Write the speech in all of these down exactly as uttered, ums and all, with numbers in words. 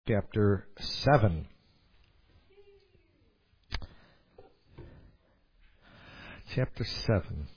chapter seven. Chapter seven.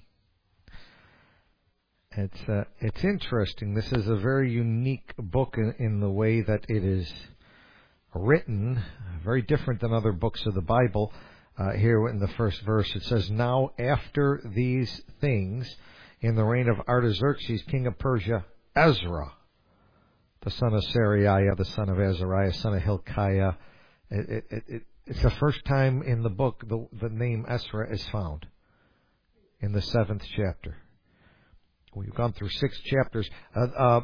It's uh, it's interesting. This is a very unique book in, in the way that it is written, very different than other books of the Bible. Uh, here in the first verse it says, "Now after these things, in the reign of Artaxerxes, king of Persia, Ezra, the son of Seraiah, the son of Azariah, son of Hilkiah." It, it, it, it's the first time in the book the, the name Ezra is found, in the seventh chapter. We've gone through six chapters. Uh, uh,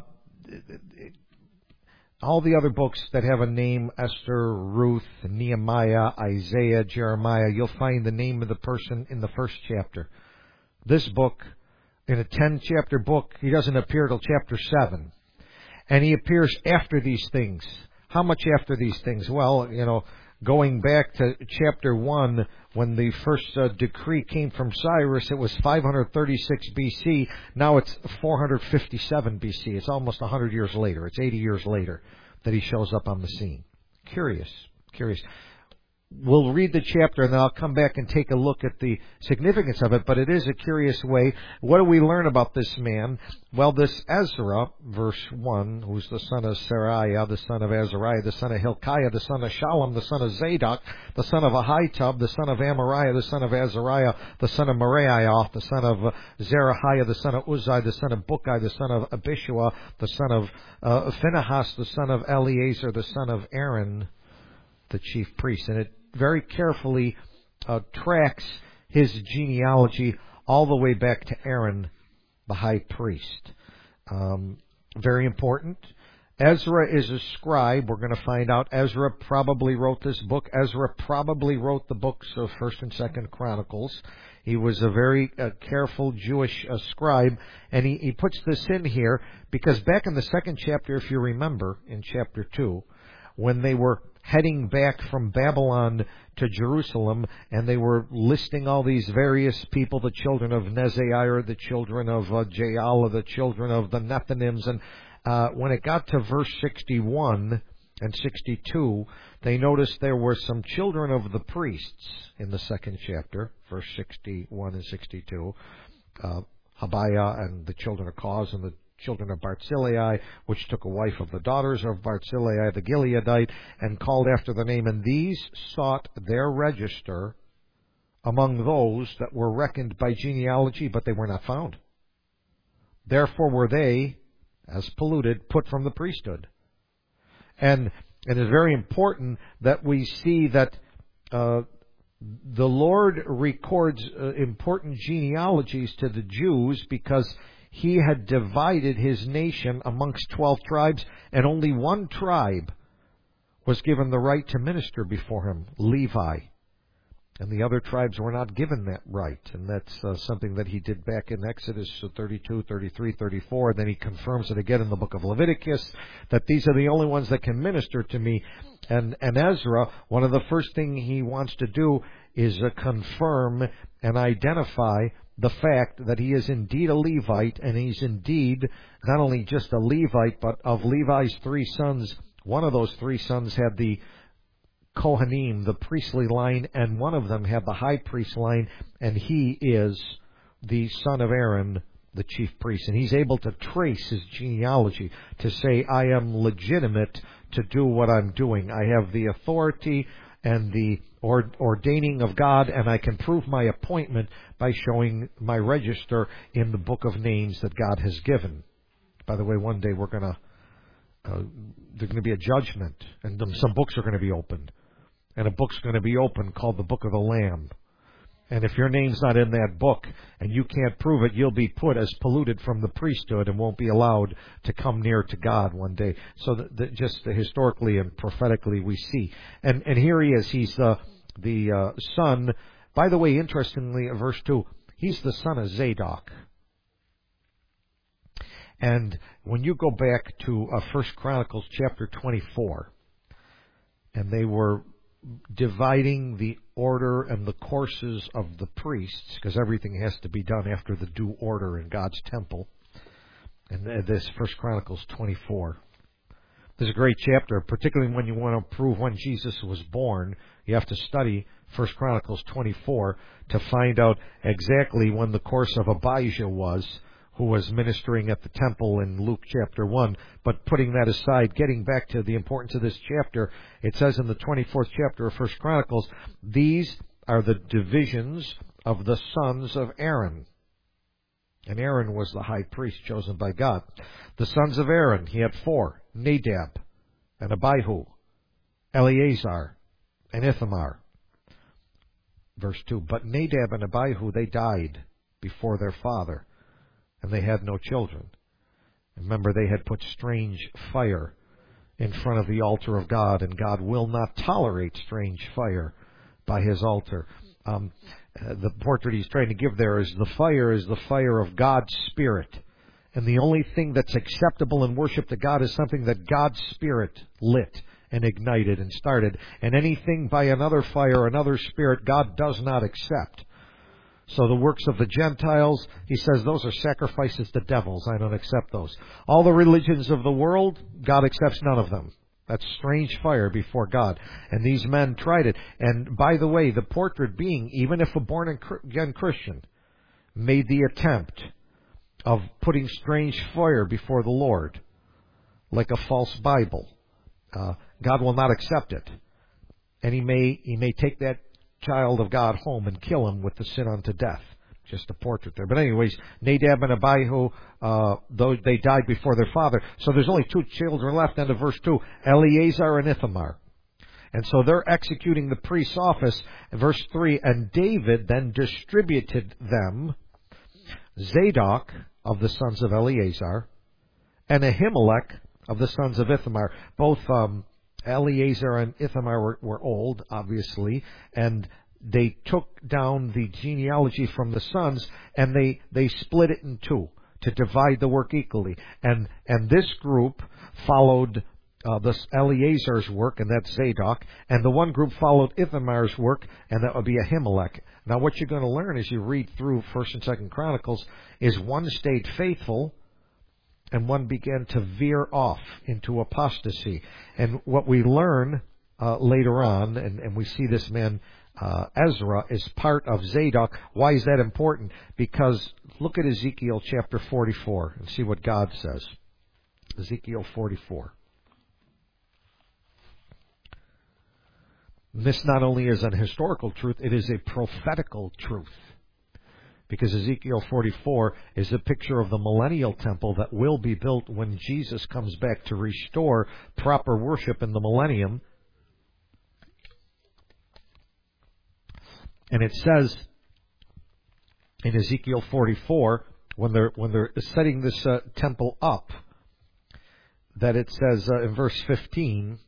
all the other books that have a name, Esther, Ruth, Nehemiah, Isaiah, Jeremiah, you'll find the name of the person in the first chapter. This book, in a ten-chapter book, he doesn't appear till chapter seven. And he appears after these things. How much after these things? Well, you know, going back to chapter one, when the first uh, decree came from Cyrus, it was five hundred thirty-six B C. Now it's four hundred fifty-seven B C. It's almost one hundred years later. It's eighty years later that he shows up on the scene. Curious. Curious. We'll read the chapter and then I'll come back and take a look at the significance of it, but it is a curious way. What do we learn about this man? Well, this Ezra, verse one, who's the son of Seraiah, the son of Azariah, the son of Hilkiah, the son of Shallum, the son of Zadok, the son of Ahitub, the son of Amariah, the son of Azariah, the son of Meraiah, the son of Zerahiah, the son of Uzziah, the son of Bukai, the son of Abishua, the son of uh, Phinehas, the son of Eleazar, the son of Aaron, the chief priest. And it very carefully uh, tracks his genealogy all the way back to Aaron, the high priest. Um, very important. Ezra is a scribe. We're going to find out Ezra probably wrote this book. Ezra probably wrote the books of First and Second Chronicles. He was a very uh, careful Jewish uh, scribe, and he, he puts this in here because back in the second chapter, if you remember, in chapter two, when they were heading back from Babylon to Jerusalem, and they were listing all these various people, the children of Neziah, the children of uh, Jaala, the children of the Nethinims, and uh, when it got to verse sixty-one and sixty-two, they noticed there were some children of the priests in the second chapter, verse sixty-one and sixty-two, uh, Habiah and the children of Koz and the children of Barzillai, which took a wife of the daughters of Barzillai the Gileadite, and called after the name. And these sought their register among those that were reckoned by genealogy, but they were not found. Therefore were they, as polluted, put from the priesthood. And it is very important that we see that uh, the Lord records uh, important genealogies to the Jews because He had divided His nation amongst twelve tribes, and only one tribe was given the right to minister before Him, Levi. And the other tribes were not given that right. And that's uh, something that He did back in Exodus thirty-two, thirty-three, thirty-four. And then He confirms it again in the book of Leviticus, that these are the only ones that can minister to Me. And, and Ezra, one of the first things he wants to do is uh, confirm and identify the fact that he is indeed a Levite, and he's indeed not only just a Levite, but of Levi's three sons, one of those three sons had the Kohanim, the priestly line, and one of them had the high priest line, and he is the son of Aaron, the chief priest. And he's able to trace his genealogy to say, I am legitimate to do what I'm doing. I have the authority and the ordaining of God, and I can prove my appointment by showing my register in the book of names that God has given. By the way, one day we're going to, uh, there's going to be a judgment, and some books are going to be opened. And a book's going to be opened called the Book of the Lamb. And if your name's not in that book and you can't prove it, you'll be put as polluted from the priesthood and won't be allowed to come near to God one day. So that, that just historically and prophetically we see. And and here he is. He's the the uh, son. By the way, interestingly, verse two, he's the son of Zadok. And when you go back to uh, First Chronicles chapter twenty-four, and they were dividing the order and the courses of the priests, because everything has to be done after the due order in God's temple. And this First Chronicles twenty-four. This is a great chapter, particularly when you want to prove when Jesus was born. You have to study First Chronicles twenty-four to find out exactly when the course of Abijah was, who was ministering at the temple in Luke chapter one. But putting that aside, getting back to the importance of this chapter, it says in the twenty-fourth chapter of First Chronicles, these are the divisions of the sons of Aaron. And Aaron was the high priest chosen by God. The sons of Aaron, he had four: Nadab and Abihu, Eleazar and Ithamar. Verse two, but Nadab and Abihu, they died before their father, and they had no children. Remember, they had put strange fire in front of the altar of God, and God will not tolerate strange fire by His altar. Um, uh, the portrait he's trying to give there is the fire is the fire of God's Spirit. And the only thing that's acceptable in worship to God is something that God's Spirit lit and ignited and started. And anything by another fire, another spirit, God does not accept. So the works of the Gentiles, he says, those are sacrifices to devils. I don't accept those. All the religions of the world, God accepts none of them. That's strange fire before God. And these men tried it. And by the way, the portrait being, even if a born-again Christian made the attempt of putting strange fire before the Lord, like a false Bible, uh, God will not accept it. And he may he may take that child of God home and kill him with the sin unto death. Just a portrait there. But anyways, Nadab and Abihu, uh, those, they died before their father. So there's only two children left. End of verse two, Eleazar and Ithamar. And so they're executing the priest's office. In verse three, and David then distributed them, Zadok of the sons of Eleazar, and Ahimelech of the sons of Ithamar. Both um, Eleazar and Ithamar were, were old, obviously, and they took down the genealogy from the sons, and they, they split it in two to divide the work equally. And and this group followed uh, this Eleazar's work, and that's Zadok, and the one group followed Ithamar's work, and that would be Ahimelech. Now, what you're going to learn as you read through First and Second Chronicles is one stayed faithful, and one began to veer off into apostasy. And what we learn uh, later on, and, and we see this man uh, Ezra is part of Zadok. Why is that important? Because look at Ezekiel chapter forty-four and see what God says. Ezekiel forty-four. This not only is an historical truth, it is a prophetical truth. Because Ezekiel forty-four is a picture of the millennial temple that will be built when Jesus comes back to restore proper worship in the millennium. And it says in Ezekiel forty-four, when they're when they're setting this uh, temple up, that it says uh, in verse fifteen,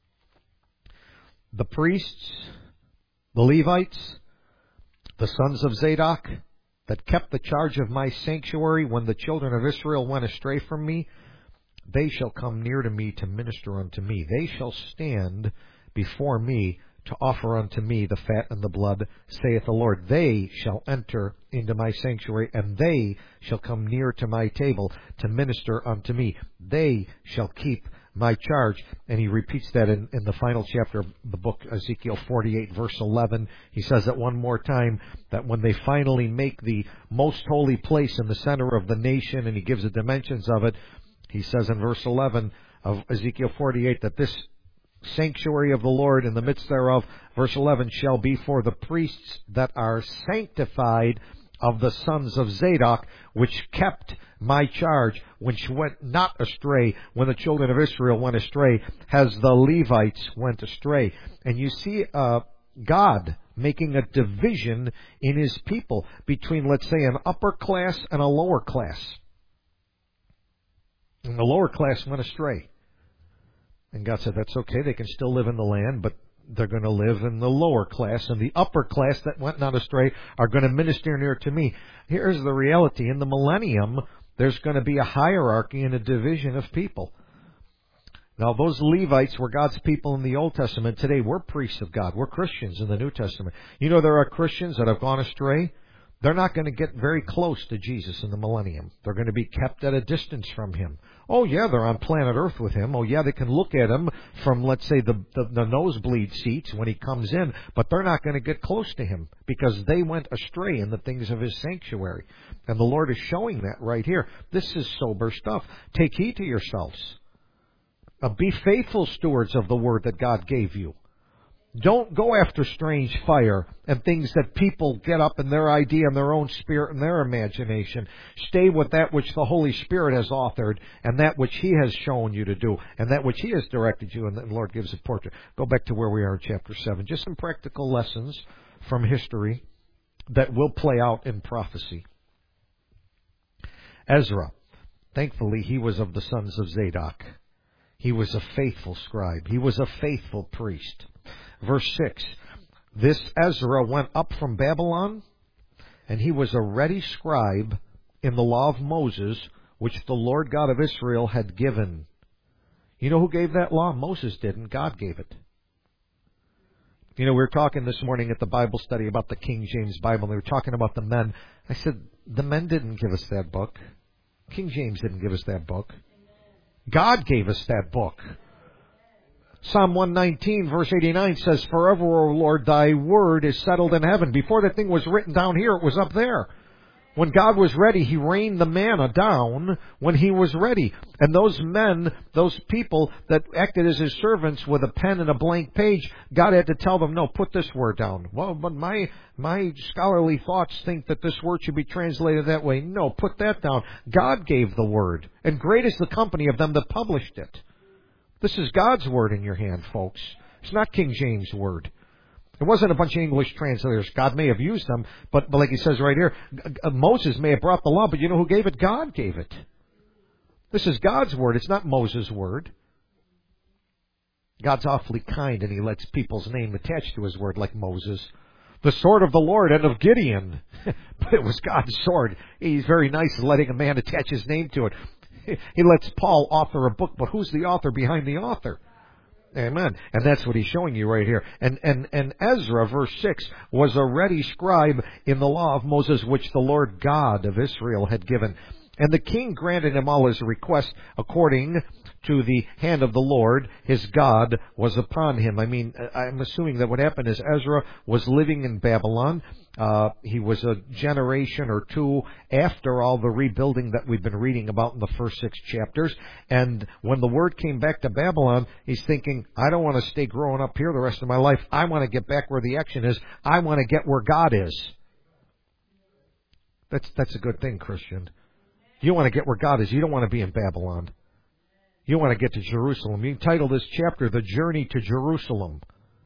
the priests, the Levites, the sons of Zadok, that kept the charge of my sanctuary when the children of Israel went astray from me, they shall come near to me to minister unto me. They shall stand before me to offer unto me the fat and the blood, saith the Lord. They shall enter into my sanctuary, and they shall come near to my table to minister unto me. They shall keep my charge. And he repeats that in, in the final chapter of the book, Ezekiel forty-eight, verse eleven. He says it one more time, that when they finally make the most holy place in the center of the nation, and he gives the dimensions of it, he says in verse eleven of Ezekiel forty-eight that this sanctuary of the Lord in the midst thereof, verse eleven, shall be for the priests that are sanctified of the sons of Zadok, which kept my charge, which went not astray when the children of Israel went astray, as the Levites went astray. And you see uh, God making a division in His people between, let's say, an upper class and a lower class. And the lower class went astray. And God said, that's okay, they can still live in the land, but they're going to live in the lower class, and the upper class that went not astray are going to minister near to me. Here's the reality. In the millennium, there's going to be a hierarchy and a division of people. Now, those Levites were God's people in the Old Testament. Today, we're priests of God. We're Christians in the New Testament. You know, there are Christians that have gone astray. They're not going to get very close to Jesus in the millennium. They're going to be kept at a distance from Him. Oh, yeah, they're on planet Earth with Him. Oh, yeah, they can look at Him from, let's say, the, the, the nosebleed seats when He comes in, but they're not going to get close to Him because they went astray in the things of His sanctuary. And the Lord is showing that right here. This is sober stuff. Take heed to yourselves. Uh, be faithful stewards of the word that God gave you. Don't go after strange fire and things that people get up in their idea and their own spirit and their imagination. Stay with that which the Holy Spirit has authored and that which He has shown you to do and that which He has directed you, and the Lord gives a portrait. Go back to where we are in chapter seven. Just some practical lessons from history that will play out in prophecy. Ezra. Thankfully, he was of the sons of Zadok. He was a faithful scribe. He was a faithful priest. Verse six, this Ezra went up from Babylon, and he was a ready scribe in the law of Moses, which the Lord God of Israel had given. You know who gave that law? Moses didn't. God gave it. You know, we were talking this morning at the Bible study about the King James Bible, and we were talking about the men. I said, the men didn't give us that book. King James didn't give us that book. God gave us that book. Psalm one nineteen, verse eighty-nine says, forever, O Lord, thy word is settled in heaven. Before the thing was written down here, it was up there. When God was ready, He rained the manna down when He was ready. And those men, those people that acted as His servants with a pen and a blank page, God had to tell them, no, put this word down. Well, but my my scholarly thoughts think that this word should be translated that way. No, put that down. God gave the word. And great is the company of them that published it. This is God's word in your hand, folks. It's not King James' word. It wasn't a bunch of English translators. God may have used them, but, but like he says right here, Moses may have brought the law, but you know who gave it? God gave it. This is God's word. It's not Moses' word. God's awfully kind, and He lets people's name attached to His word, like Moses. The sword of the Lord and of Gideon. But it was God's sword. He's very nice letting a man attach his name to it. He lets Paul author a book, but who's the author behind the author? Amen. And that's what he's showing you right here. And, and, and Ezra, verse six, was a ready scribe in the law of Moses, which the Lord God of Israel had given. And the king granted him all his requests according to the hand of the Lord. His God was upon him. I mean, I'm assuming that what happened is Ezra was living in Babylon. Uh, he was a generation or two after all the rebuilding that we've been reading about in the first six chapters. And when the word came back to Babylon, he's thinking, I don't want to stay growing up here the rest of my life. I want to get back where the action is. I want to get where God is. That's, that's a good thing, Christian. You want to get where God is. You don't want to be in Babylon. You want to get to Jerusalem. You title this chapter, The Journey to Jerusalem.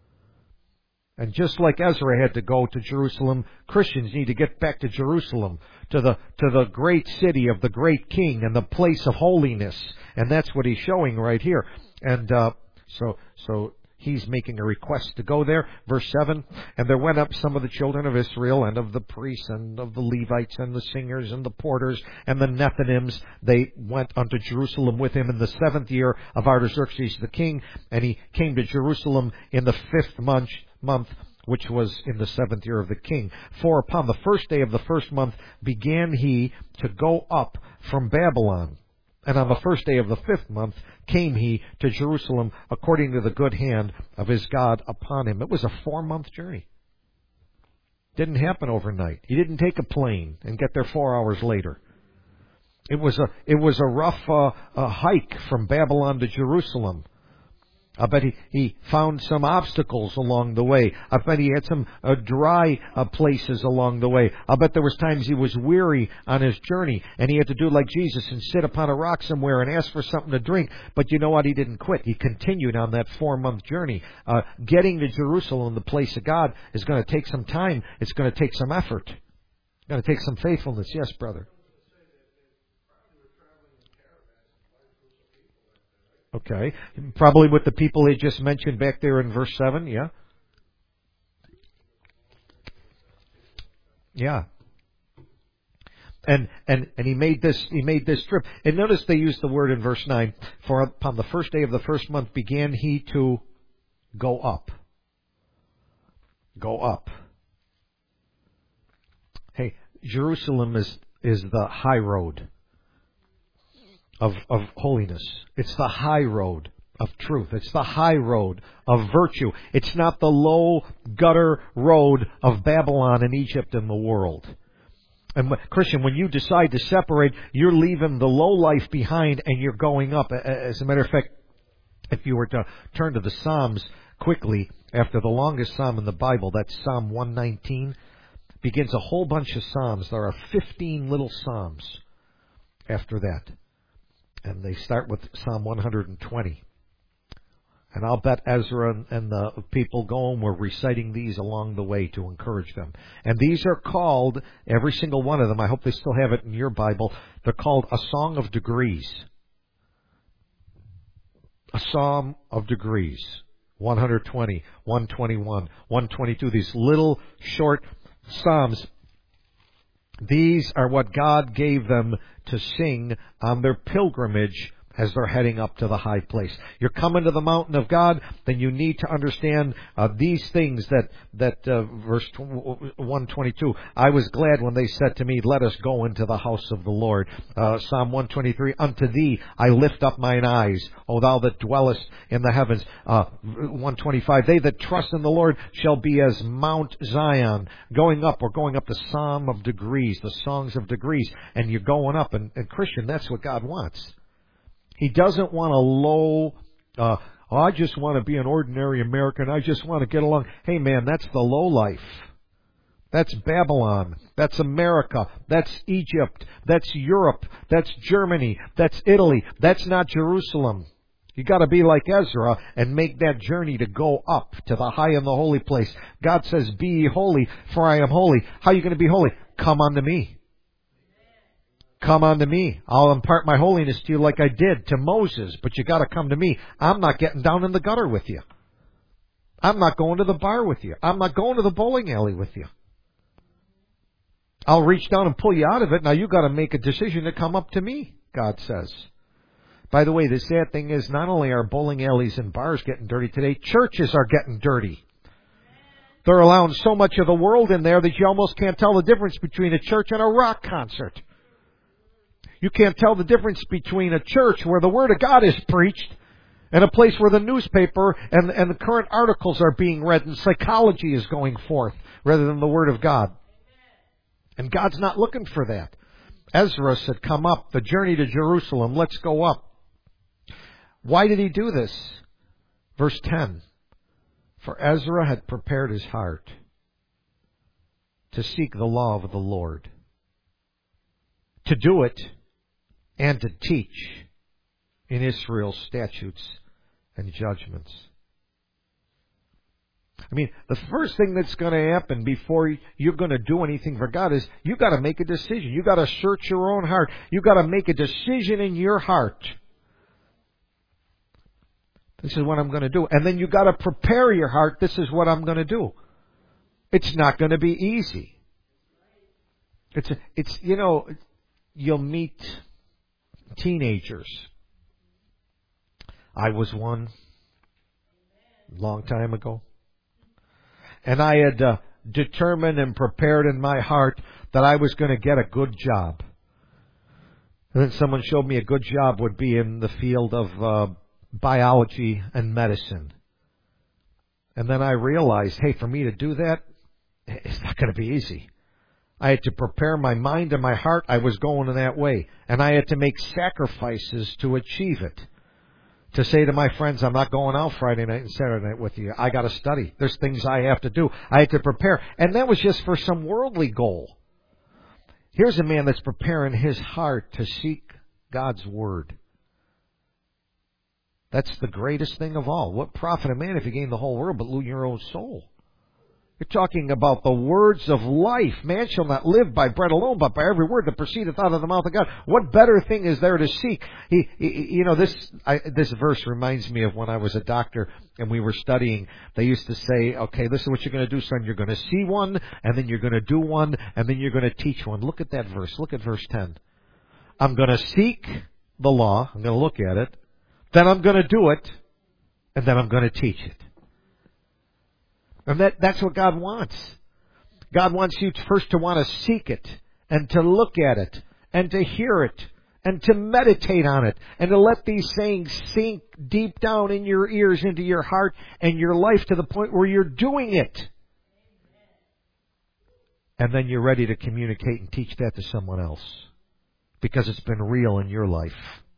And just like Ezra had to go to Jerusalem, Christians need to get back to Jerusalem, to the to the great city of the great King and the place of holiness. And that's what he's showing right here. And uh, so so he's making a request to go there. Verse seven, and there went up some of the children of Israel and of the priests and of the Levites and the singers and the porters and the Nethinims. They went unto Jerusalem with him in the seventh year of Artaxerxes the king. And he came to Jerusalem in the fifth month. month, which was in the seventh year of the king. For upon the first day of the first month began he to go up from Babylon. And on the first day of the fifth month came he to Jerusalem according to the good hand of his God upon him. It was a four-month journey. Didn't happen overnight. He didn't take a plane and get there four hours later. It was a it was a rough uh, a hike from Babylon to Jerusalem. I bet he, he found some obstacles along the way. I bet he had some uh, dry uh, places along the way. I bet there was times he was weary on his journey and he had to do like Jesus and sit upon a rock somewhere and ask for something to drink. But you know what? He didn't quit. He continued on that four-month journey. Uh, getting to Jerusalem, the place of God, is going to take some time. It's going to take some effort. It's going to take some faithfulness. Yes, brother. Okay. Probably with the people they just mentioned back there in verse seven, yeah? Yeah. And and and he made this he made this trip. And notice they used the word in verse nine, for upon the first day of the first month began he to go up. Go up. Hey, Jerusalem is, is the high road of, of holiness. It's the high road of truth. It's the high road of virtue. It's not the low gutter road of Babylon and Egypt and the world. And Christian, when you decide to separate, you're leaving the low life behind and you're going up. As a matter of fact, if you were to turn to the Psalms quickly, after the longest psalm in the Bible, that's Psalm one nineteen, begins a whole bunch of psalms. There are fifteen little psalms after that. And they start with Psalm one hundred twenty. And I'll bet Ezra and the people going were reciting these along the way to encourage them. And these are called, every single one of them, I hope they still have it in your Bible, they're called a song of degrees. A psalm of degrees. one hundred twenty, one twenty-one, one twenty-two, these little short psalms. These are what God gave them to sing on their pilgrimage as they're heading up to the high place. You're coming to the mountain of God, then you need to understand uh, these things that, that uh, verse one twenty-two, I was glad when they said to me, let us go into the house of the Lord. Uh, Psalm one twenty-three, unto thee I lift up mine eyes, O thou that dwellest in the heavens. Uh, one twenty-five, they that trust in the Lord shall be as Mount Zion. Going up, we're going up the Psalm of degrees, the songs of degrees, and you're going up. And, and Christian, that's what God wants. He doesn't want a low, uh, oh, I just want to be an ordinary American. I just want to get along. Hey, man, that's the low life. That's Babylon. That's America. That's Egypt. That's Europe. That's Germany. That's Italy. That's not Jerusalem. You got to be like Ezra and make that journey to go up to the high and the holy place. God says, be ye holy, for I am holy. How are you going to be holy? Come unto me. Come unto me. I'll impart my holiness to you like I did to Moses, but you got to come to me. I'm not getting down in the gutter with you. I'm not going to the bar with you. I'm not going to the bowling alley with you. I'll reach down and pull you out of it. Now you got to make a decision to come up to me, God says. By the way, the sad thing is not only are bowling alleys and bars getting dirty today, churches are getting dirty. They're allowing so much of the world in there that you almost can't tell the difference between a church and a rock concert. You can't tell the difference between a church where the Word of God is preached and a place where the newspaper and, and the current articles are being read and psychology is going forth rather than the Word of God. And God's not looking for that. Ezra said, come up, the journey to Jerusalem, let's go up. Why did he do this? Verse ten, for Ezra had prepared his heart to seek the law of the Lord, to do it, and to teach in Israel statutes and judgments. I mean, the first thing that's going to happen before you're going to do anything for God is you've got to make a decision. You've got to search your own heart. You've got to make a decision in your heart. This is what I'm going to do. And then you've got to prepare your heart. This is what I'm going to do. It's not going to be easy. It's, a, it's you know, you'll meet teenagers. I was one a long time ago. And I had uh, determined and prepared in my heart that I was going to get a good job. And then someone showed me a good job would be in the field of uh, biology and medicine. And then I realized, hey, for me to do that, it's not going to be easy. I had to prepare my mind and my heart. I was going in that way. And I had to make sacrifices to achieve it. To say to my friends, I'm not going out Friday night and Saturday night with you. I got to study. There's things I have to do. I had to prepare. And that was just for some worldly goal. Here's a man that's preparing his heart to seek God's Word. That's the greatest thing of all. What profit a man if you gain the whole world but lose your own soul? You're talking about the words of life. Man shall not live by bread alone, but by every word that proceedeth out of the mouth of God. What better thing is there to seek? He, he, you know, this I, this verse reminds me of when I was a doctor and we were studying. They used to say, okay, this is what you're going to do, son. You're going to see one, and then you're going to do one, and then you're going to teach one. Look at that verse. Look at verse ten. I'm going to seek the law. I'm going to look at it. Then I'm going to do it, and then I'm going to teach it. And that, that's what God wants. God wants you to first to want to seek it. and to look at it and to hear it and to meditate on it and to let these sayings sink deep down in your ears, into your heart and your life to the point where you're doing it. And then you're ready to communicate and teach that to someone else because it's been real in your life.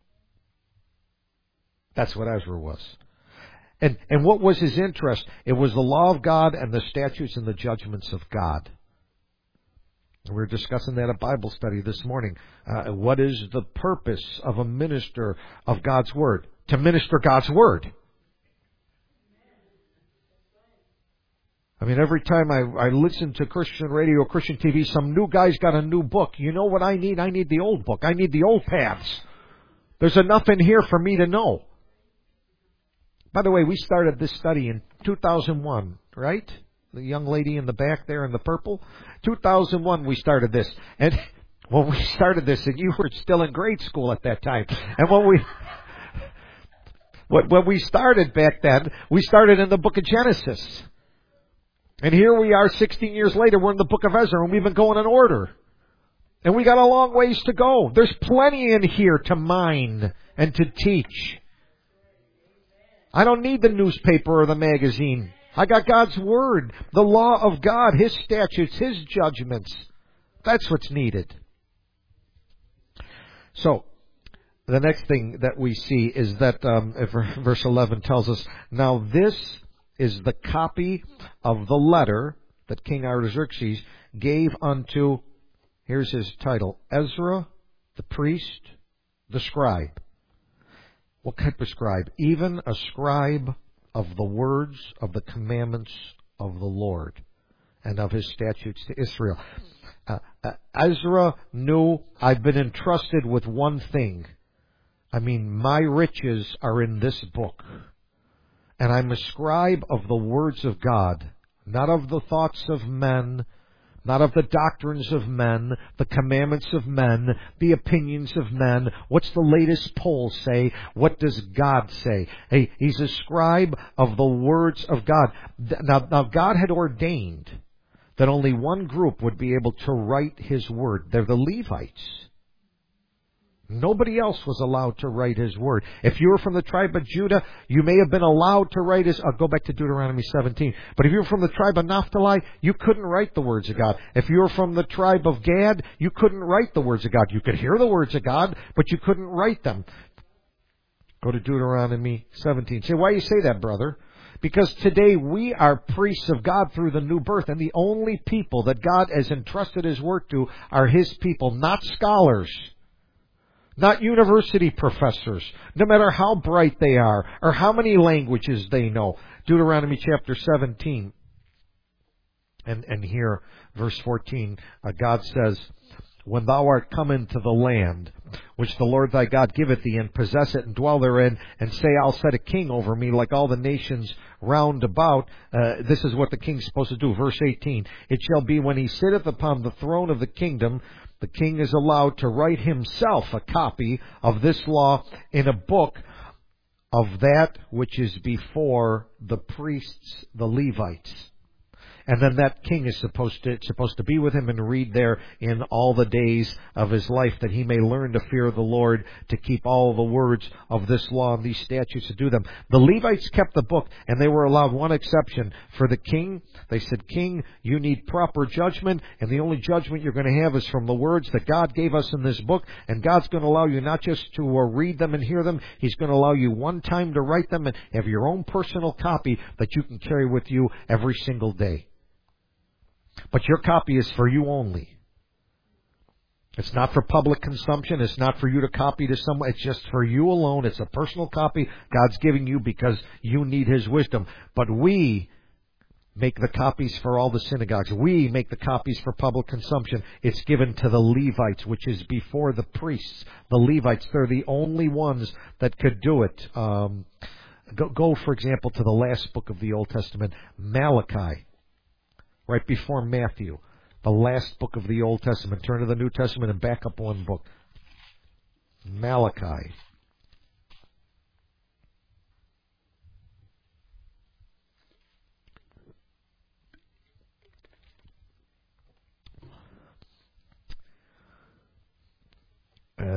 That's what Ezra was. And, and what was his interest? It was the law of God and the statutes and the judgments of God. We were discussing that at Bible study this morning. Uh, what is the purpose of a minister of God's Word? To minister God's Word. I mean, every time I, I listen to Christian radio, Christian T V, some new guy's got a new book. You know what I need? I need the old book. I need the old paths. There's enough in here for me to know. By the way, we started this study in two thousand one, right? The young lady in the back there in the purple. two thousand one we started this. And when we started this, and you were still in grade school at that time. And when we when we started back then, we started in the book of Genesis. And here we are sixteen years later, we're in the book of Ezra, and we've been going in order. And we got a long ways to go. There's plenty in here to mine and to teach. I don't need the newspaper or the magazine. I got God's Word, the law of God, His statutes, His judgments. That's what's needed. So, the next thing that we see is that um, verse eleven tells us, now this is the copy of the letter that King Artaxerxes gave unto, here's his title, Ezra, the priest, the scribe. What type of scribe? Even a scribe of the words of the commandments of the Lord and of His statutes to Israel. Uh, uh, Ezra knew, I've been entrusted with one thing. I mean, my riches are in this book. And I'm a scribe of the words of God, not of the thoughts of men, not of the doctrines of men, the commandments of men, the opinions of men. What's the latest poll say? What does God say? Hey, he's a scribe of the words of God. Now, now God had ordained that only one group would be able to write His word. They're the Levites. Nobody else was allowed to write His word. If you were from the tribe of Judah, you may have been allowed to write His... I'll go back to Deuteronomy seventeen. But if you were from the tribe of Naphtali, you couldn't write the words of God. If you were from the tribe of Gad, you couldn't write the words of God. You could hear the words of God, but you couldn't write them. Go to Deuteronomy seventeen. Say, why do you say that, brother? Because today we are priests of God through the new birth, and the only people that God has entrusted His word to are His people, not scholars. Not university professors, no matter how bright they are or how many languages they know. Deuteronomy chapter seventeen. And, and here, verse fourteen, uh, God says, when thou art come into the land, which the Lord thy God giveth thee, and possess it, and dwell therein, and say, I'll set a king over me like all the nations round about. Uh, this is what the king's supposed to do. Verse eighteen, it shall be when he sitteth upon the throne of the kingdom, the king is allowed to write himself a copy of this law in a book of that which is before the priests, the Levites. And then that king is supposed to supposed to be with him and read there in all the days of his life, that he may learn to fear the Lord, to keep all the words of this law and these statutes, to do them. The Levites kept the book, and they were allowed one exception. For the king, they said, King, you need proper judgment, and the only judgment you're going to have is from the words that God gave us in this book. And God's going to allow you not just to uh, read them and hear them, He's going to allow you one time to write them and have your own personal copy that you can carry with you every single day. But your copy is for you only. It's not for public consumption. It's not for you to copy to someone. It's just for you alone. It's a personal copy God's giving you because you need His wisdom. But we make the copies for all the synagogues. We make the copies for public consumption. It's given to the Levites, which is before the priests. The Levites, they're the only ones that could do it. Um, go, go, for example, to the last book of the Old Testament, Malachi. Right before Matthew, the last book of the Old Testament. Turn to the New Testament and back up one book. Malachi.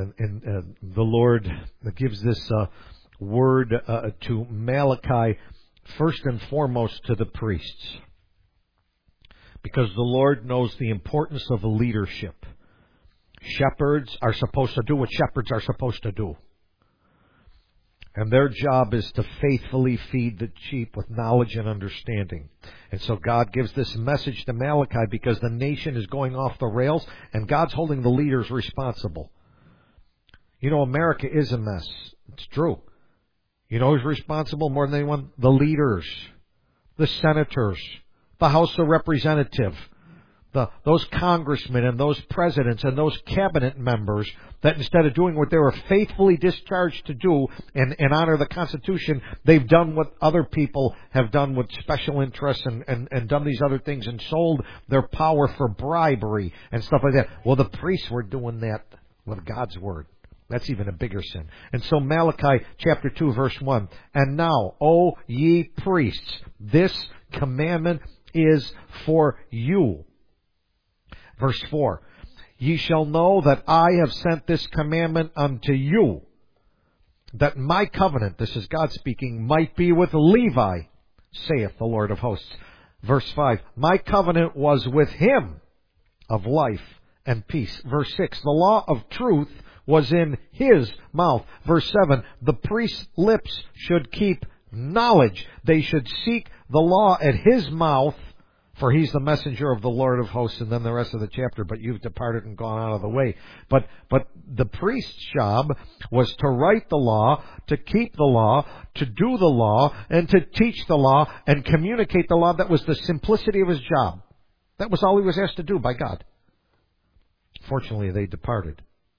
and, and uh, the Lord gives this uh, word uh, to Malachi, first and foremost to the priests, because the Lord knows the importance of leadership. Shepherds are supposed to do what shepherds are supposed to do. And their job is to faithfully feed the sheep with knowledge and understanding. And so God gives this message to Malachi because the nation is going off the rails and God's holding the leaders responsible. You know, America is a mess. It's true. You know who's responsible more than anyone? The leaders, the senators, the House of Representatives, the, those congressmen and those presidents and those cabinet members that instead of doing what they were faithfully discharged to do and, and honor the Constitution, they've done what other people have done with special interests and, and, and done these other things and sold their power for bribery and stuff like that. Well, the priests were doing that with God's Word. That's even a bigger sin. And so Malachi chapter two verse one, and now, O ye priests, this commandment is for you. Verse four, ye shall know that I have sent this commandment unto you, that my covenant, this is God speaking, might be with Levi, saith the Lord of hosts. Verse five, my covenant was with him of life and peace. Verse six, the law of truth was in his mouth. Verse seven, the priest's lips should keep knowledge. They should seek the law at his mouth, for he's the messenger of the Lord of hosts, and then the rest of the chapter, but you've departed and gone out of the way. But but the priest's job was to write the law, to keep the law, to do the law, and to teach the law, and communicate the law. That was the simplicity of his job. That was all he was asked to do by God. Fortunately, they departed.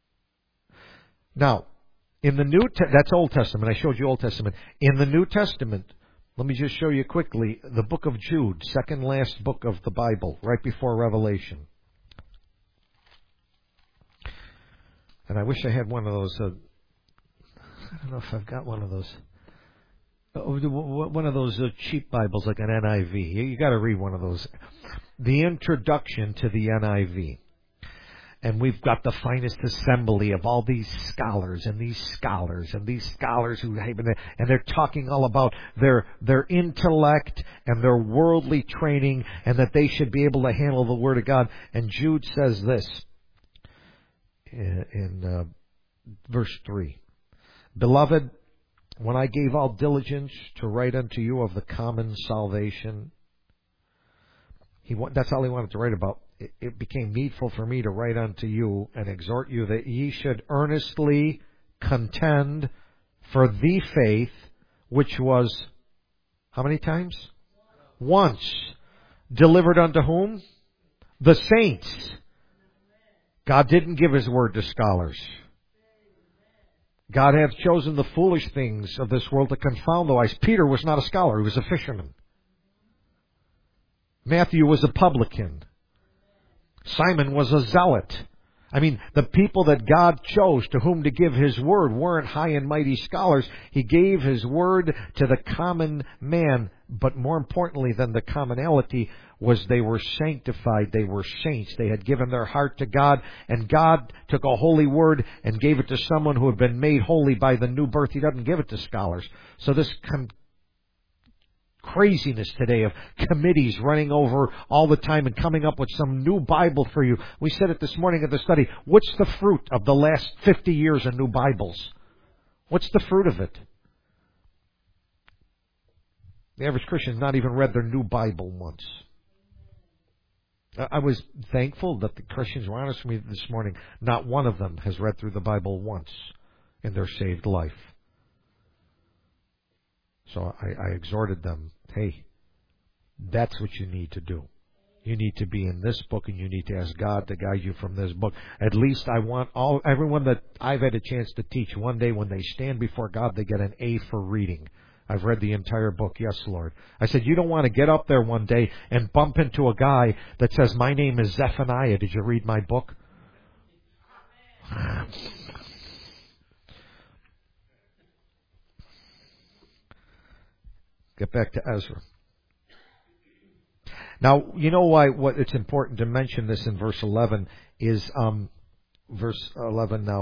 Now, in the New Te- that's Old Testament. I showed you Old Testament. In the New Testament, let me just show you quickly the book of Jude, second last book of the Bible, right before Revelation. And I wish I had one of those. Uh, I don't know if I've got one of those. Uh, one of those uh, cheap Bibles like an N I V. You, you got to read one of those. The introduction to the N I V. And we've got the finest assembly of all these scholars and these scholars and these scholars who have been, and they're talking all about their their intellect and their worldly training and that they should be able to handle the Word of God. And Jude says this in, in uh, verse three. Beloved, when I gave all diligence to write unto you of the common salvation, he that's all he wanted to write about. It became needful for me to write unto you and exhort you that ye should earnestly contend for the faith which was, how many times? Once. Delivered unto whom? The saints. God didn't give His word to scholars. God hath chosen the foolish things of this world to confound the wise. Peter was not a scholar, he was a fisherman. Matthew was a publican. Simon was a zealot. I mean, the people that God chose to whom to give His word weren't high and mighty scholars. He gave His word to the common man. But more importantly than the commonality was they were sanctified. They were saints. They had given their heart to God. And God took a holy word and gave it to someone who had been made holy by the new birth. He doesn't give it to scholars. So this con- craziness today of committees running over all the time and coming up with some new Bible for you. We said it this morning at the study. What's the fruit of the last fifty years of new Bibles? What's the fruit of it? The average Christian has not even read their new Bible once. I was thankful that the Christians were honest with me this morning. Not one of them has read through the Bible once in their saved life. So I, I exhorted them, hey, that's what you need to do. You need to be in this book and you need to ask God to guide you from this book. At least I want all everyone that I've had a chance to teach, one day when they stand before God, they get an A for reading. I've read the entire book. Yes, Lord. I said, you don't want to get up there one day and bump into a guy that says, my name is Zephaniah. Did you read my book? Get back to Ezra. Now, you know why what it's important to mention this in verse eleven is um, verse eleven now.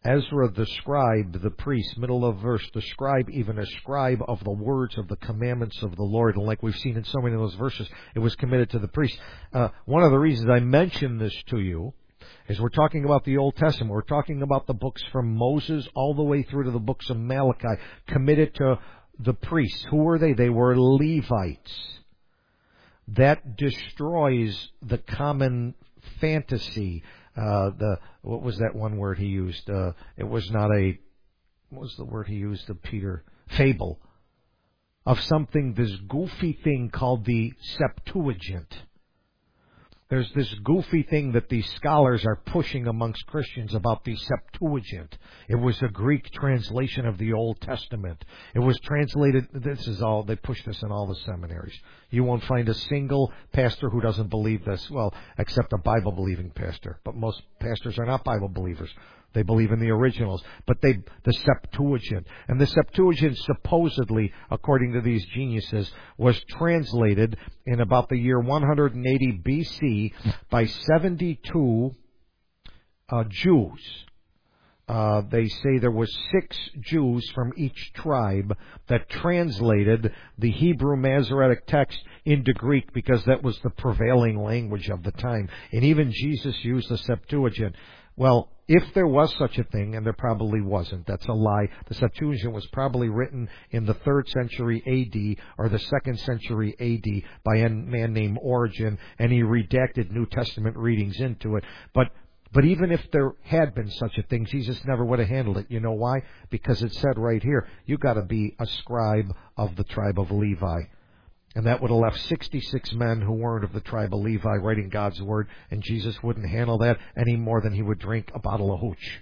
Ezra the scribe, the priest, middle of verse, the scribe, even a scribe of the words of the commandments of the Lord. And like we've seen in so many of those verses, it was committed to the priest. Uh, one of the reasons I mention this to you is we're talking about the Old Testament. We're talking about the books from Moses all the way through to the books of Malachi, committed to the priests. Who were they? They were Levites. That destroys the common fantasy. Uh, the what was that one word he used? Uh, it was not a what was the word he used of Peter? Fable of something, this goofy thing called the Septuagint. There's this goofy thing that these scholars are pushing amongst Christians about the Septuagint. It was a Greek translation of the Old Testament. It was translated, this is all, they push this in all the seminaries. You won't find a single pastor who doesn't believe this, well, except a Bible-believing pastor. But most pastors are not Bible believers. They believe in the originals, but they, the Septuagint. And the Septuagint supposedly, according to these geniuses, was translated in about the year one hundred eighty B C by seventy-two uh, Jews. Uh, they say there was six Jews from each tribe that translated the Hebrew Masoretic text into Greek because that was the prevailing language of the time. And even Jesus used the Septuagint. Well, if there was such a thing, and there probably wasn't, that's a lie. The Septuagint was probably written in the third century A D or the second century A D by a man named Origen, and he redacted New Testament readings into it. But But even if there had been such a thing, Jesus never would have handled it. You know why? Because it said right here, you got to be a scribe of the tribe of Levi. And that would have left sixty-six men who weren't of the tribe of Levi writing God's word, and Jesus wouldn't handle that any more than he would drink a bottle of hooch.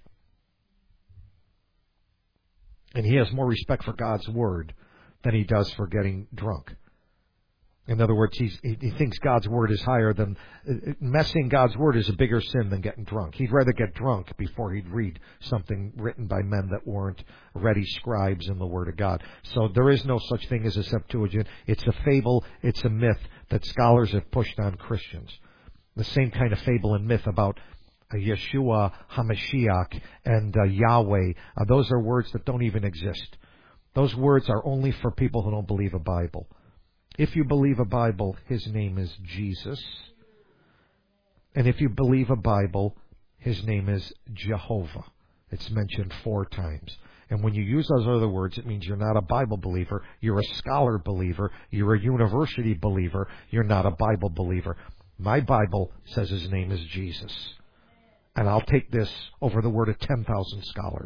And he has more respect for God's word than he does for getting drunk. In other words, he's, he, he thinks God's word is higher than... Messing God's word is a bigger sin than getting drunk. He'd rather get drunk before he'd read something written by men that weren't ready scribes in the word of God. So there is no such thing as a Septuagint. It's a fable, it's a myth that scholars have pushed on Christians. The same kind of fable and myth about uh, Yeshua HaMashiach and uh, Yahweh. Uh, those are words that don't even exist. Those words are only for people who don't believe a Bible. If you believe a Bible, his name is Jesus. And if you believe a Bible, his name is Jehovah. It's mentioned four times. And when you use those other words, it means you're not a Bible believer. You're a scholar believer. You're a university believer. You're not a Bible believer. My Bible says his name is Jesus. And I'll take this over the word of ten thousand scholars.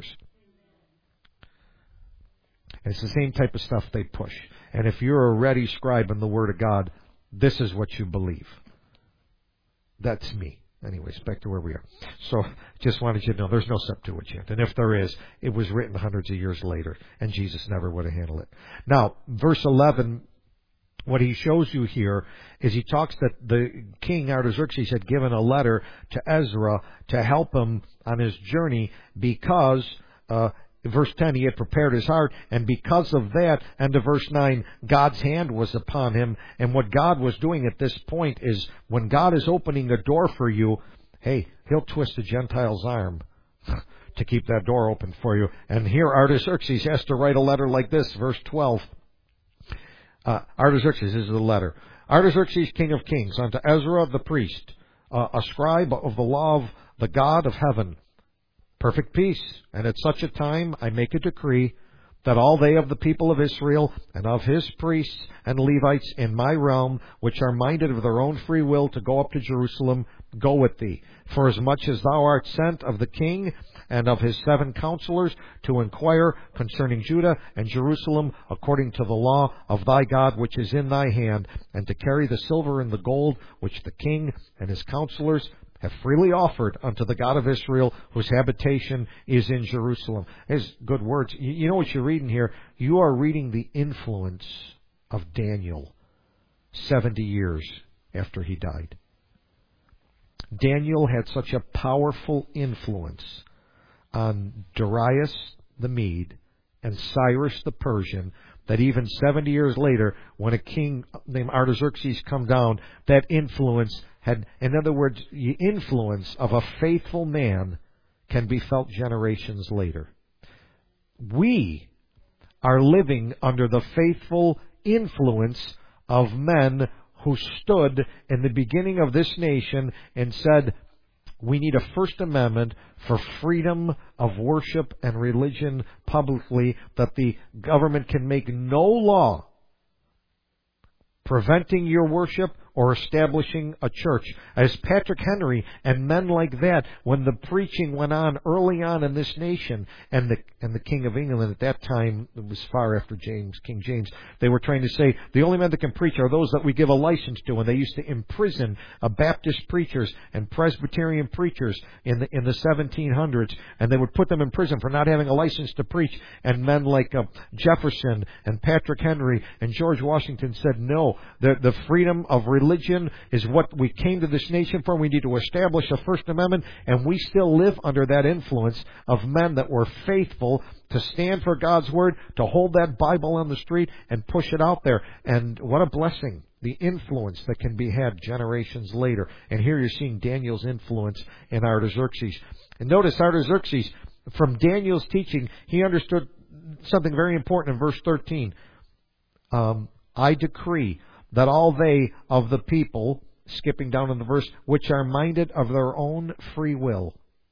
It's the same type of stuff they push. And if you're a ready scribe in the Word of God, this is what you believe. That's me. Anyways, back to where we are. So, just wanted you to know there's no Septuagint. And if there is, it was written hundreds of years later, and Jesus never would have handled it. Now, verse eleven, what he shows you here is he talks that the king Artaxerxes had given a letter to Ezra to help him on his journey because... Uh, Verse ten, he had prepared his heart, and because of that, and to verse nine, God's hand was upon him. And what God was doing at this point is, when God is opening a door for you, hey, he'll twist a Gentile's arm to keep that door open for you. And here Artaxerxes has to write a letter like this, verse twelve. Uh, Artaxerxes, this is the letter. Artaxerxes, king of kings, unto Ezra the priest, uh, a scribe of the law of the God of heaven, perfect peace. And at such a time I make a decree that all they of the people of Israel and of his priests and Levites in my realm, which are minded of their own free will to go up to Jerusalem, go with thee. For as much as thou art sent of the king and of his seven counselors to inquire concerning Judah and Jerusalem according to the law of thy God which is in thy hand, and to carry the silver and the gold which the king and his counselors have freely offered unto the God of Israel, whose habitation is in Jerusalem. There's good words. You know what you're reading here? You are reading the influence of Daniel seventy years after he died. Daniel had such a powerful influence on Darius the Mede and Cyrus the Persian that even seventy years later, when a king named Artaxerxes come down, that influence had, in other words, the influence of a faithful man can be felt generations later. We are living under the faithful influence of men who stood in the beginning of this nation and said, we need a First Amendment for freedom of worship and religion publicly, that the government can make no law preventing your worship or establishing a church. As Patrick Henry and men like that, when the preaching went on early on in this nation, and the and the King of England at that time, it was far after James, King James, they were trying to say, the only men that can preach are those that we give a license to, and they used to imprison uh, Baptist preachers and Presbyterian preachers in the in the seventeen hundreds, and they would put them in prison for not having a license to preach, and men like uh, Jefferson and Patrick Henry and George Washington said, no, the, the freedom of religion Religion is what we came to this nation for. We need to establish a First Amendment, and we still live under that influence of men that were faithful to stand for God's Word, to hold that Bible on the street and push it out there. And what a blessing, the influence that can be had generations later. And here you're seeing Daniel's influence in Artaxerxes. And notice Artaxerxes, from Daniel's teaching, he understood something very important in verse thirteen. Um, I decree that all they of the people, skipping down in the verse, which are minded of their own free will.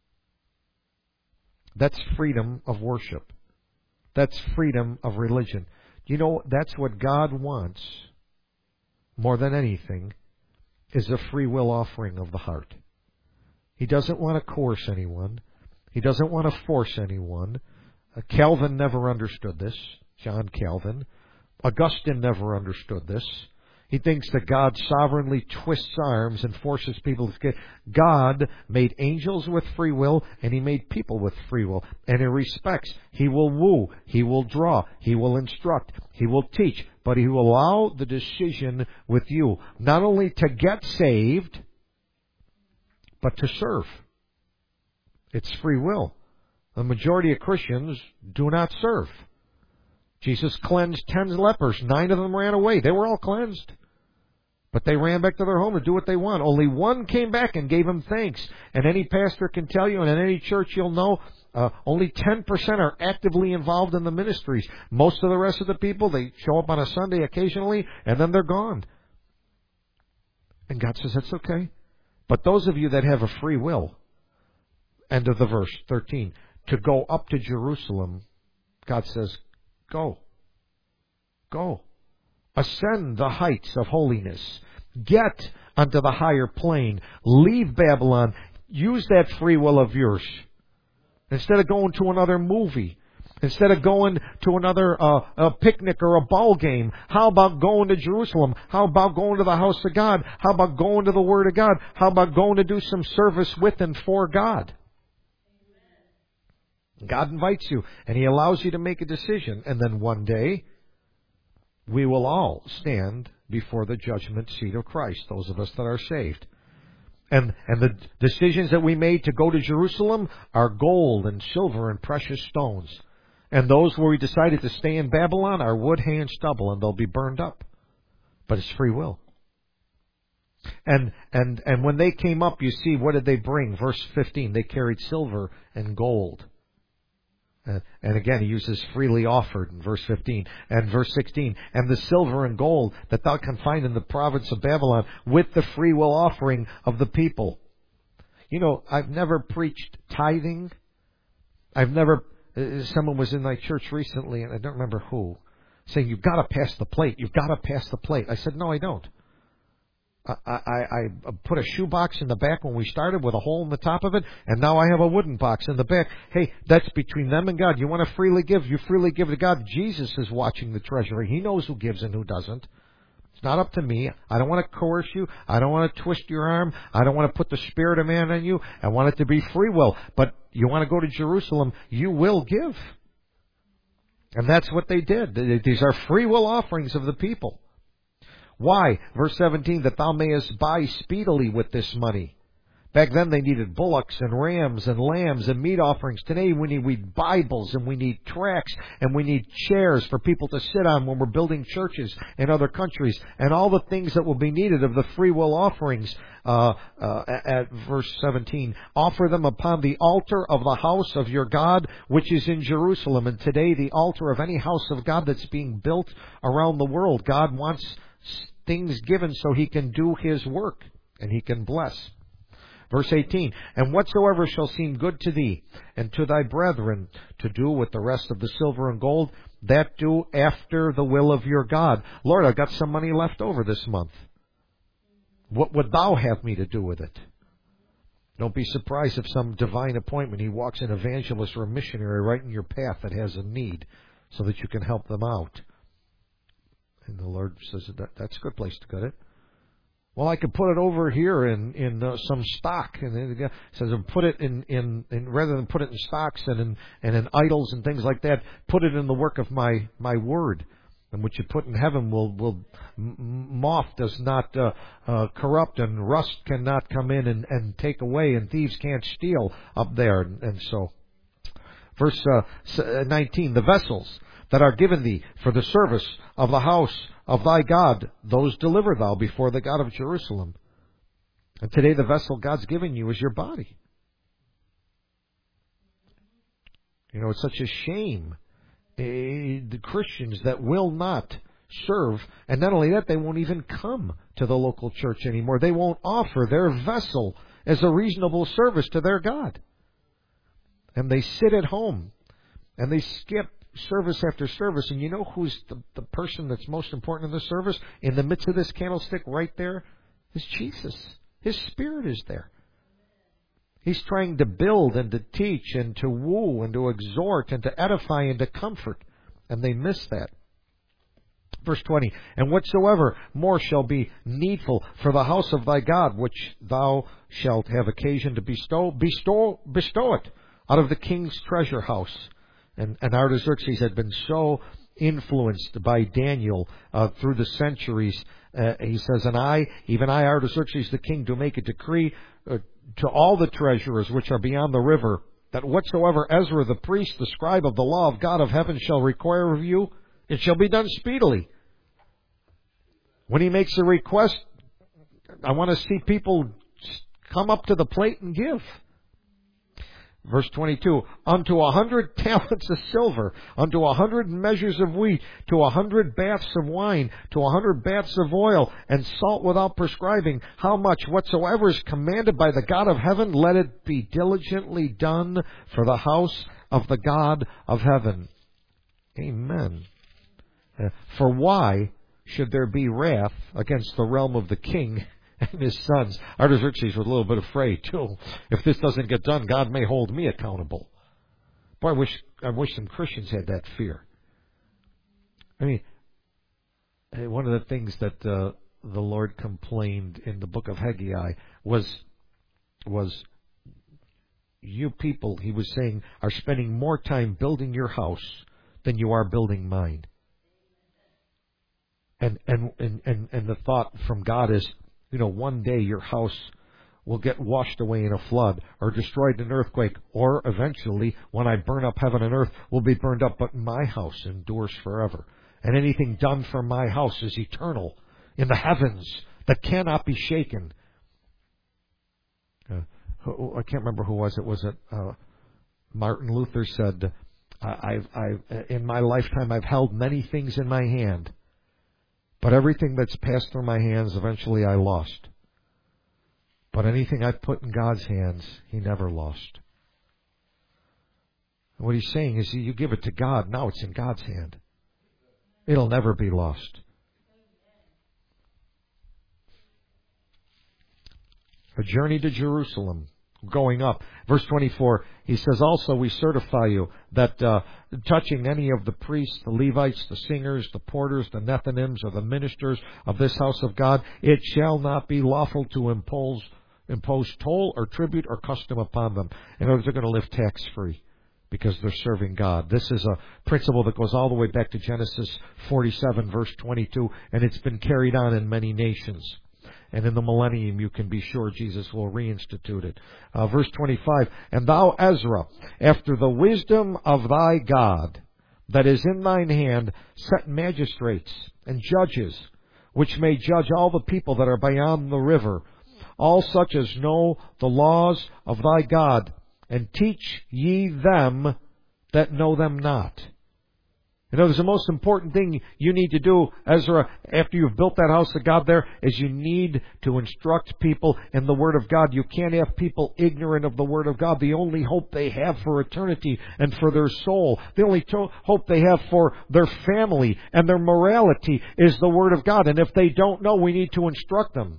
That's freedom of worship. That's freedom of religion. You know, that's what God wants more than anything, is a free will offering of the heart. He doesn't want to coerce anyone. He doesn't want to force anyone. Uh, Calvin never understood this. John Calvin. Augustine never understood this. He thinks that God sovereignly twists arms and forces people to get. God made angels with free will, and He made people with free will. And in respects, He will woo, He will draw, He will instruct, He will teach, but He will allow the decision with you, not only to get saved, but to serve. It's free will. The majority of Christians do not serve. Jesus cleansed ten lepers. Nine of them ran away. They were all cleansed. But they ran back to their home to do what they want. Only one came back and gave Him thanks. And any pastor can tell you, and in any church you'll know, uh, only ten percent are actively involved in the ministries. Most of the rest of the people, they show up on a Sunday occasionally, and then they're gone. And God says, that's okay. But those of you that have a free will, end of the verse, thirteen, to go up to Jerusalem, God says, go. Go. Ascend the heights of holiness. Get unto the higher plane. Leave Babylon. Use that free will of yours. Instead of going to another movie, instead of going to another uh, a picnic or a ball game, how about going to Jerusalem? How about going to the house of God? How about going to the Word of God? How about going to do some service with and for God? God invites you, and He allows you to make a decision. And then one day, we will all stand before the judgment seat of Christ, those of us that are saved. And, and the decisions that we made to go to Jerusalem are gold and silver and precious stones. And those where we decided to stay in Babylon are wood, hay, and stubble, and they'll be burned up. But it's free will. And, and, and when they came up, you see, what did they bring? Verse fifteen, they carried silver and gold. Uh, and again, he uses freely offered in verse fifteen. And verse sixteen, and the silver and gold that thou canst find in the province of Babylon, with the free will offering of the people. You know, I've never preached tithing. I've never, uh, someone was in my church recently, and I don't remember who, saying, you've got to pass the plate. You've got to pass the plate. I said, no, I don't. I, I, I put a shoebox in the back when we started with a hole in the top of it, and now I have a wooden box in the back. Hey, that's between them and God. You want to freely give, you freely give to God. Jesus is watching the treasury. He knows who gives and who doesn't. It's not up to me. I don't want to coerce you. I don't want to twist your arm. I don't want to put the spirit of man on you. I want it to be free will. But you want to go to Jerusalem, you will give. And that's what they did. These are free will offerings of the people. Why? Verse seventeen, that thou mayest buy speedily with this money. Back then they needed bullocks and rams and lambs and meat offerings. Today we need, we need Bibles and we need tracts and we need chairs for people to sit on when we're building churches in other countries, and all the things that will be needed of the free will offerings. Uh, uh, at verse seventeen, offer them upon the altar of the house of your God, which is in Jerusalem. And today the altar of any house of God that's being built around the world, God wants things given so He can do His work and He can bless. Verse eighteen, and whatsoever shall seem good to thee and to thy brethren to do with the rest of the silver and gold, that do after the will of your God. Lord, I've got some money left over this month. What would thou have me to do with it? Don't be surprised if some divine appointment, He walks an evangelist or a missionary right in your path that has a need so that you can help them out. And the Lord says, that, that's a good place to get it. Well, I could put it over here in in uh, some stock, and it says, put it in, in in rather than put it in stocks and in and in idols and things like that, put it in the work of my my word. And what you put in heaven will will moth does not uh, uh, corrupt, and rust cannot come in and, and take away, and thieves can't steal up there. And, and so, verse uh, nineteen, the vessels that are given thee for the service of the house of thy God, those deliver thou before the God of Jerusalem. And today the vessel God's given you is your body. You know, it's such a shame. Uh, the Christians that will not serve, and not only that, they won't even come to the local church anymore. They won't offer their vessel as a reasonable service to their God. And they sit at home, and they skip service after service. And you know who's the, the person that's most important in the service? In the midst of this candlestick right there is Jesus. His Spirit is there. He's trying to build and to teach and to woo and to exhort and to edify and to comfort. And they miss that. Verse twenty, and whatsoever more shall be needful for the house of thy God, which thou shalt have occasion to bestow, bestow, bestow it out of the king's treasure house. And, and Artaxerxes had been so influenced by Daniel uh, through the centuries. Uh, he says, and I, even I, Artaxerxes the king, do make a decree uh, to all the treasurers which are beyond the river, that whatsoever Ezra the priest, the scribe of the law of God of heaven, shall require of you, it shall be done speedily. When he makes a request, I want to see people come up to the plate and give. Verse twenty-two, unto a hundred talents of silver, unto a hundred measures of wheat, to a hundred baths of wine, to a hundred baths of oil, and salt without prescribing, how much whatsoever is commanded by the God of heaven, let it be diligently done for the house of the God of heaven. Amen. Uh, for why should there be wrath against the realm of the king and his sons? Artaxerxes was a little bit afraid too. If this doesn't get done, God may hold me accountable. Boy, I wish I wish some Christians had that fear. I mean, one of the things that uh, the Lord complained in the book of Haggai was was you people, He was saying, are spending more time building your house than you are building mine. And and and and, and the thought from God is, you know, one day your house will get washed away in a flood or destroyed in an earthquake, or eventually, when I burn up heaven and earth, will be burned up, but my house endures forever. And anything done for my house is eternal in the heavens that cannot be shaken. Uh, I can't remember who was it. Was it uh, Martin Luther said, I've, I've, in my lifetime I've held many things in my hand, but everything that's passed through my hands, eventually I lost. But anything I put in God's hands, He never lost. And what He's saying is, you give it to God, now it's in God's hand. It'll never be lost. A journey to Jerusalem, going up. Verse twenty-four, he says, also we certify you that uh, touching any of the priests, the Levites, the singers, the porters, the Nethinims, or the ministers of this house of God, it shall not be lawful to impose, impose toll or tribute or custom upon them. In other words, they're going to live tax-free because they're serving God. This is a principle that goes all the way back to Genesis forty-seven, verse twenty-two, and it's been carried on in many nations. And in the millennium, you can be sure Jesus will reinstitute it. Uh, verse twenty-five, and thou, Ezra, after the wisdom of thy God that is in thine hand, set magistrates and judges, which may judge all the people that are beyond the river, all such as know the laws of thy God, and teach ye them that know them not. You know, there's the most important thing you need to do, Ezra, after you've built that house of God there, is you need to instruct people in the Word of God. You can't have people ignorant of the Word of God. The only hope they have for eternity and for their soul, the only to- hope they have for their family and their morality is the Word of God. And if they don't know, we need to instruct them.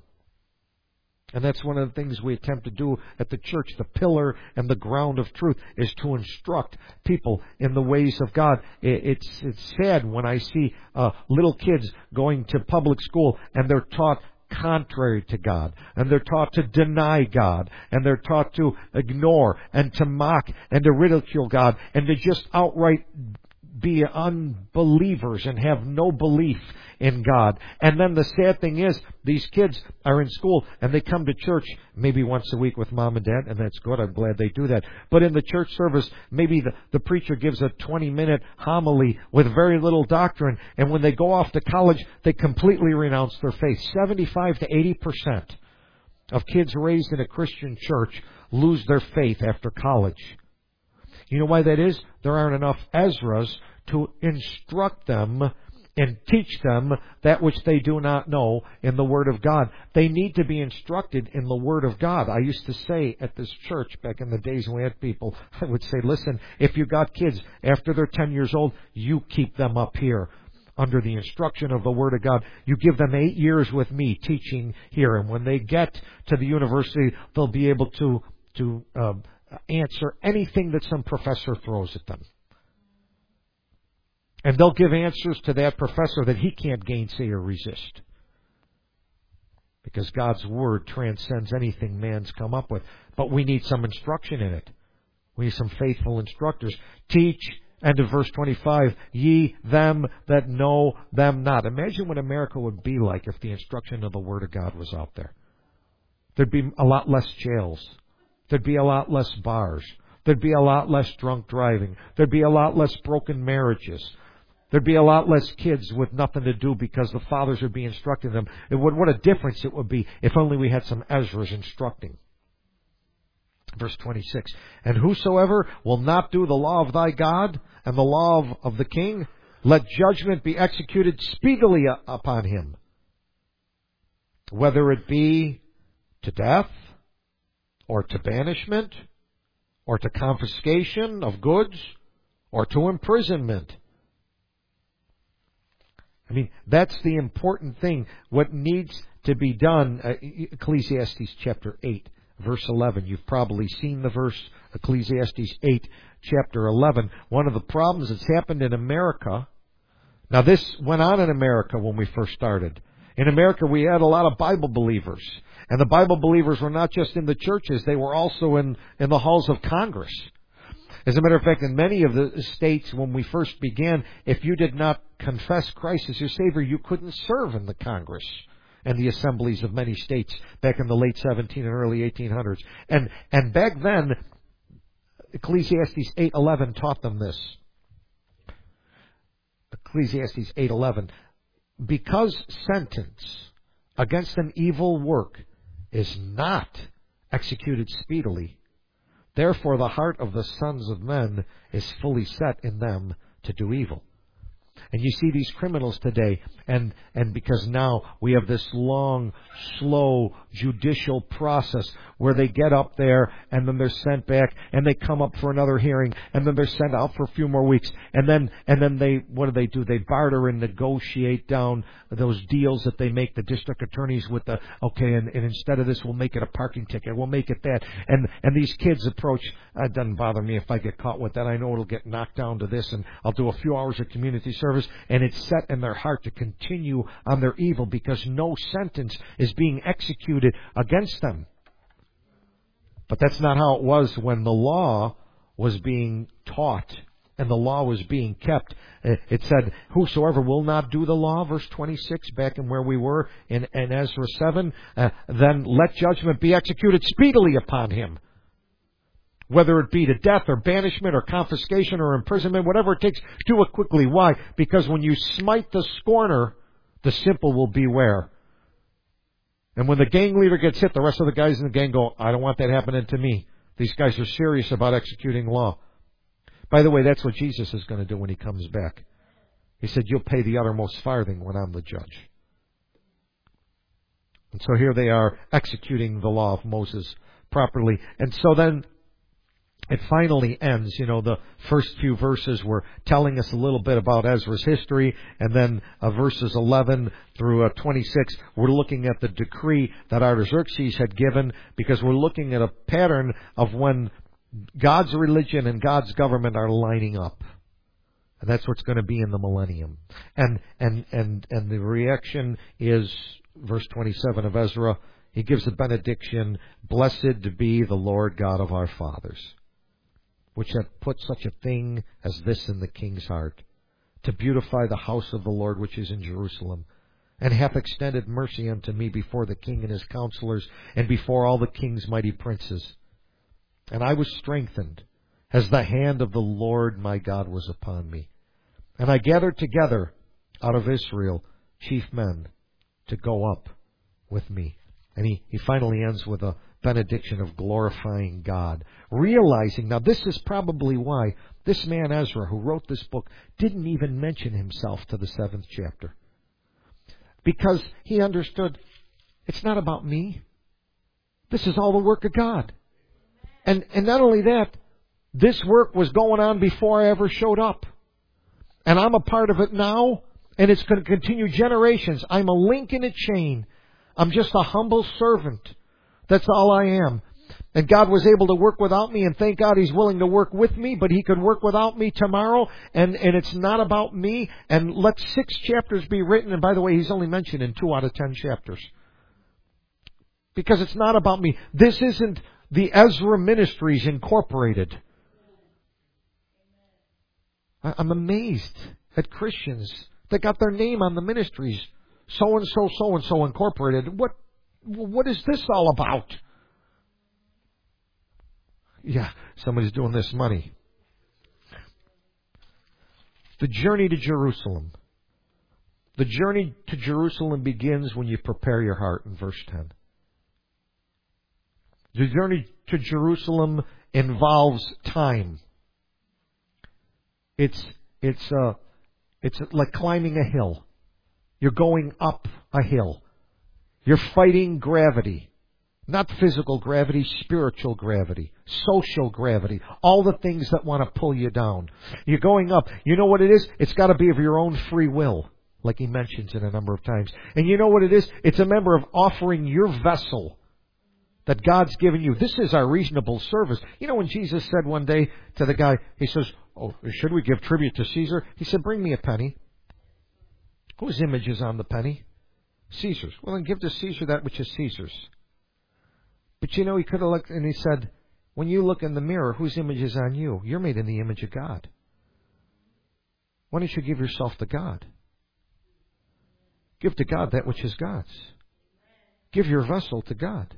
And that's one of the things we attempt to do at the church. The pillar and the ground of truth is to instruct people in the ways of God. It's, it's sad when I see uh, little kids going to public school and they're taught contrary to God, and they're taught to deny God, and they're taught to ignore and to mock and to ridicule God, and to just outright be unbelievers and have no belief in God. And then the sad thing is, these kids are in school and they come to church maybe once a week with mom and dad, and that's good. I'm glad they do that. But in the church service, maybe the, the preacher gives a twenty minute homily with very little doctrine, and when they go off to college, they completely renounce their faith. seventy-five to eighty percent of kids raised in a Christian church lose their faith after college. You know why that is? There aren't enough Ezras to instruct them and teach them that which they do not know in the Word of God. They need to be instructed in the Word of God. I used to say at this church back in the days when we had people, I would say, listen, if you got kids after they're ten years old, you keep them up here under the instruction of the Word of God. You give them eight years with me teaching here, and when they get to the university, they'll be able to to uh, answer anything that some professor throws at them. And they'll give answers to that professor that he can't gainsay or resist. Because God's Word transcends anything man's come up with. But we need some instruction in it. We need some faithful instructors. Teach, and in verse twenty-five, ye them that know them not. Imagine what America would be like if the instruction of the Word of God was out there. There'd be a lot less jails. There'd be a lot less bars. There'd be a lot less drunk driving. There'd be a lot less broken marriages. There'd be a lot less kids with nothing to do because the fathers would be instructing them. It would, what a difference it would be if only we had some Ezras instructing. Verse twenty-six, and whosoever will not do the law of thy God and the law of, of the king, let judgment be executed speedily upon him, whether it be to death, or to banishment, or to confiscation of goods, or to imprisonment. I mean, that's the important thing. What needs to be done, uh, Ecclesiastes chapter eight, verse eleven. You've probably seen the verse, Ecclesiastes eight, chapter eleven. One of the problems that's happened in America, now this went on in America when we first started. In America, we had a lot of Bible believers. And the Bible believers were not just in the churches, they were also in, in the halls of Congress. As a matter of fact, in many of the states when we first began, if you did not confess Christ as your Savior, you couldn't serve in the Congress and the assemblies of many states back in the late seventeen and early eighteen hundreds. And, and back then, Ecclesiastes eight eleven taught them this. Ecclesiastes eight eleven. Because sentence against an evil work is not executed speedily, therefore the heart of the sons of men is fully set in them to do evil. And you see these criminals today, and, and because now we have this long, slow judicial process where they get up there and then they're sent back and they come up for another hearing and then they're sent out for a few more weeks and then and then they what do they do? They barter and negotiate down those deals that they make, the district attorneys, with the okay, and, and instead of this we'll make it a parking ticket, we'll make it that. And and these kids approach, it doesn't bother me if I get caught with that. I know it'll get knocked down to this, and I'll do a few hours of community service, and it's set in their heart to continue on their evil because no sentence is being executed against them. But that's not how it was when the law was being taught and the law was being kept. It said, whosoever will not do the law, verse twenty-six, back in where we were in, in Ezra seven, uh, then let judgment be executed speedily upon him. Whether it be to death or banishment or confiscation or imprisonment, whatever it takes, do it quickly. Why? Because when you smite the scorner, the simple will beware. And when the gang leader gets hit, the rest of the guys in the gang go, I don't want that happening to me. These guys are serious about executing law. By the way, that's what Jesus is going to do when He comes back. He said, you'll pay the uttermost farthing when I'm the judge. And so here they are executing the law of Moses properly. And so then it finally ends. You know, the first few verses were telling us a little bit about Ezra's history, and then uh, verses eleven through uh, twenty-six, we're looking at the decree that Artaxerxes had given, because we're looking at a pattern of when God's religion and God's government are lining up. And that's what's going to be in the millennium. And and and and the reaction is verse twenty-seven of Ezra. He gives a benediction, blessed be the Lord God of our fathers, which hath put such a thing as this in the king's heart, to beautify the house of the Lord which is in Jerusalem, and hath extended mercy unto me before the king and his counselors, and before all the king's mighty princes. And I was strengthened, as the hand of the Lord my God was upon me. And I gathered together out of Israel chief men to go up with me. And he, he finally ends with a benediction of glorifying God, realizing, now this is probably why this man Ezra, who wrote this book, didn't even mention himself to the seventh chapter. Because he understood, it's not about me. This is all the work of God. And, and not only that, this work was going on before I ever showed up. And I'm a part of it now, and it's going to continue generations. I'm a link in a chain. I'm just a humble servant. That's all I am. And God was able to work without me, and thank God He's willing to work with me, but He could work without me tomorrow, and, and it's not about me. And let six chapters be written, and by the way, He's only mentioned in two out of ten chapters. Because it's not about me. This isn't the Ezra Ministries Incorporated. I'm amazed at Christians that got their name on the ministries. So-and-so, so-and-so Incorporated. What, what is this all about? Yeah, somebody's doing this money. The journey to Jerusalem. The journey to Jerusalem begins when you prepare your heart in verse ten. The journey to Jerusalem involves time. It's it's uh it's like climbing a hill. You're going up a hill. You're fighting gravity. Not physical gravity, spiritual gravity, social gravity, all the things that want to pull you down. You're going up. You know what it is? It's got to be of your own free will, like he mentions it a number of times. And you know what it is? It's a matter of offering your vessel that God's given you. This is our reasonable service. You know when Jesus said one day to the guy, he says, oh, should we give tribute to Caesar? He said, bring me a penny. Whose image is on the penny? Caesar's. Well, then give to Caesar that which is Caesar's. But you know, he could have looked and he said, when you look in the mirror, whose image is on you? You're made in the image of God. Why don't you give yourself to God? Give to God that which is God's. Give your vessel to God.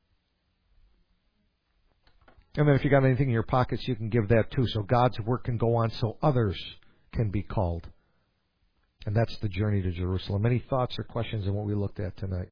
And then if you got anything in your pockets, you can give that too. So God's work can go on so others can be called. And that's the journey to Jerusalem. Any thoughts or questions on what we looked at tonight?